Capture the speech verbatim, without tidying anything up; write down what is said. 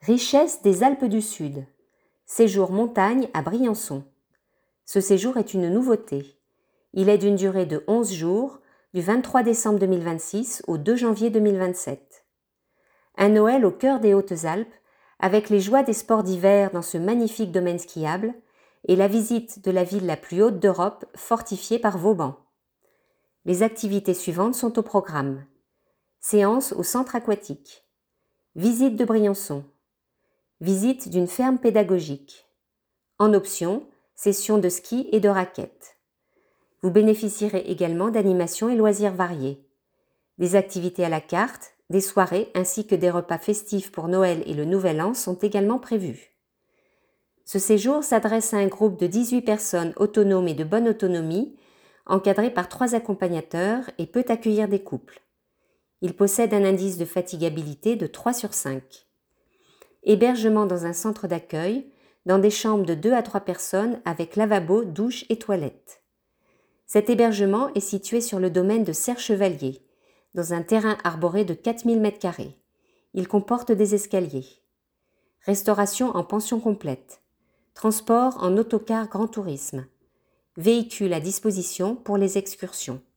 Richesse des Alpes du Sud. Séjour montagne à Briançon. Ce séjour est une nouveauté. Il est d'une durée de onze jours, du vingt-trois décembre deux mille vingt-six au deux janvier deux mille vingt-sept. Un Noël au cœur des Hautes-Alpes, avec les joies des sports d'hiver dans ce magnifique domaine skiable et la visite de la ville la plus haute d'Europe fortifiée par Vauban. Les activités suivantes sont au programme. Séance au centre aquatique. Visite de Briançon. Visite d'une ferme pédagogique. En option, session de ski et de raquettes. Vous bénéficierez également d'animations et loisirs variés. Des activités à la carte, des soirées ainsi que des repas festifs pour Noël et le Nouvel An sont également prévus. Ce séjour s'adresse à un groupe de dix-huit personnes autonomes et de bonne autonomie, encadrées par trois accompagnateurs et peut accueillir des couples. Il possède un indice de fatigabilité de trois sur cinq. Hébergement dans un centre d'accueil, dans des chambres de deux à trois personnes avec lavabo, douche et toilette. Cet hébergement est situé sur le domaine de Serre-Chevalier, dans un terrain arboré de quatre mille mètres carrés. Il comporte des escaliers. Restauration en pension complète. Transport en autocar grand tourisme. Véhicule à disposition pour les excursions.